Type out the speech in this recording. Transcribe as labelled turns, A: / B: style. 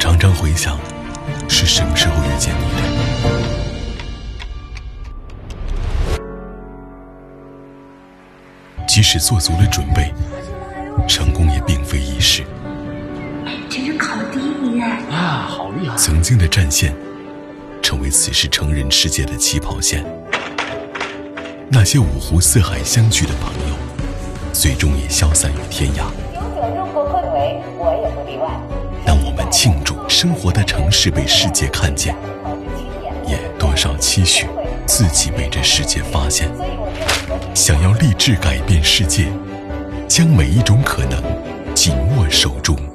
A: 常常回想，是什么时候遇见你的？即使做足了准备，成功也并非易事。
B: 真是考第一名哎！
C: 啊，好厉害！
A: 曾经的战线，成为此时成人世界的起跑线。那些五湖四海相聚的朋友，最终也消散于天涯。
D: 中国昆维，我也不例外。
A: 当我们庆祝生活的城市被世界看见，也多少期许自己被这世界发现。想要立志改变世界，将每一种可能紧握手中。